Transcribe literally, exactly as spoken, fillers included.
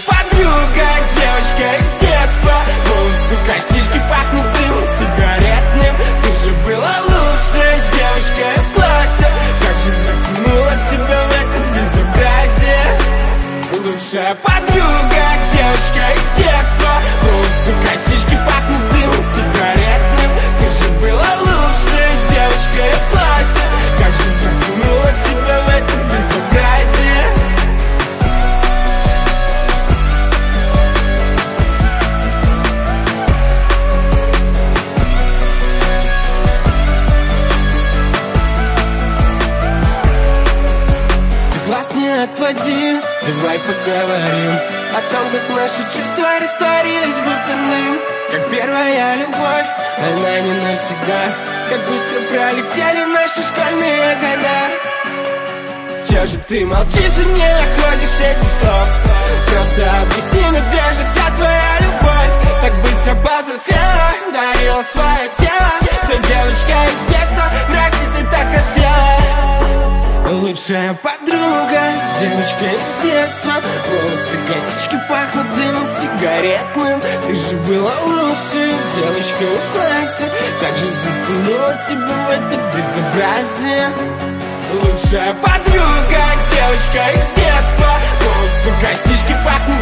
подруга, девочка из детства. Волосы, косички пахнут дымом сигаретным. Ты же была лучшая девочка в классе. Как же затянула тебя в это безобразие. Лучшая подруга, девочка из детства. Волосы, косички пахнут дымом сигаретным. Ты же была лучшая девочка в классе. Как же затянула тебя в это безобразие. Глаз не отводи, давай поговорим о том, как наши чувства растворились будто дым. Как первая любовь, она не навсегда. Как быстро пролетели наши школьные года. Чё же ты молчишь и не находишь этих слов? Просто объясни, ну где же вся твоя любовь? Так быстро повзрослела, дарила свое тело. Ты девочка из детства, вряд ли ты так хотела. Лучшая подруга, девочка из детства. Волосы, косички пахнут дымом сигаретным. Ты же была лучшей девочкой в классе. Как же затянула тебя в это безобразие. Лучшая подруга, девочка из детства. Волосы, косички пахнут